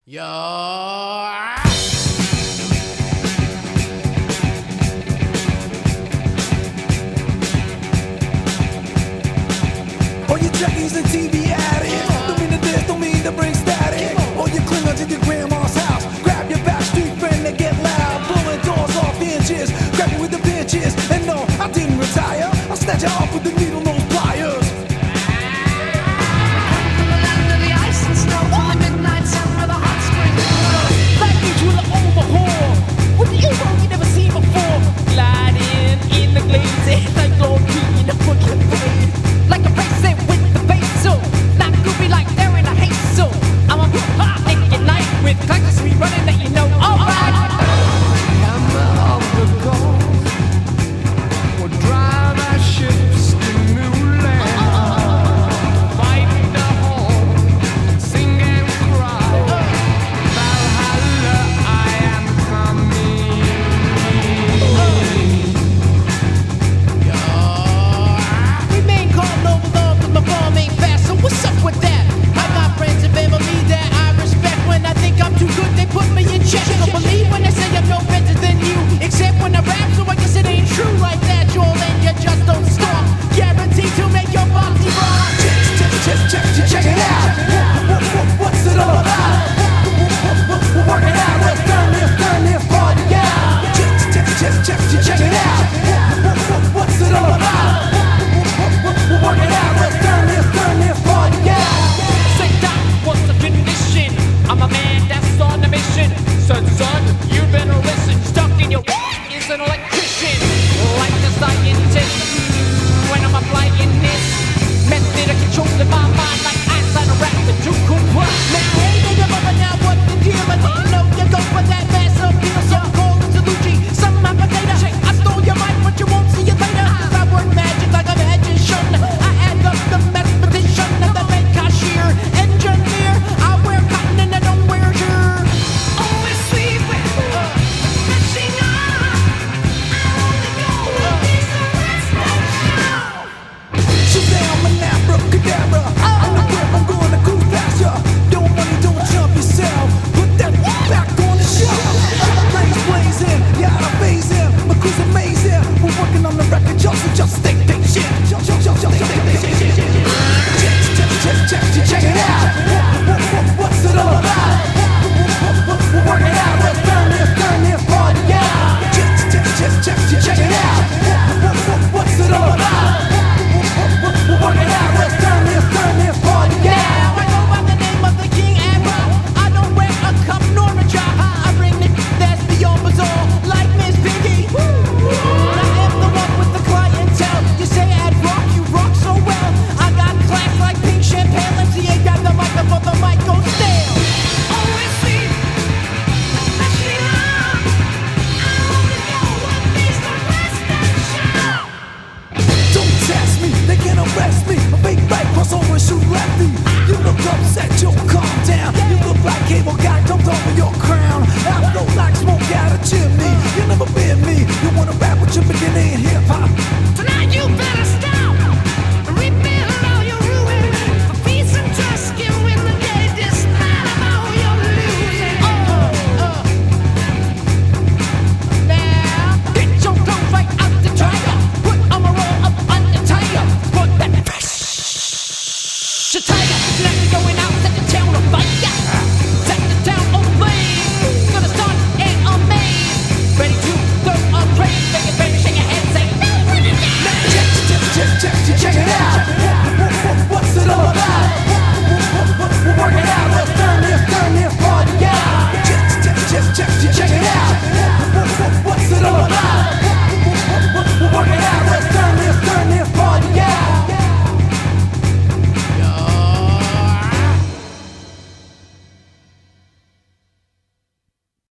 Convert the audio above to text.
Yo. All you jackies and TV addicts, don't mean to diss, don't mean to bring static. All you Klingons in your grandma's house, grab your backstreet friend and get loud, blowing doors off inches, grab you with the pinches. And no, I didn't retire, I'll snatch you off with the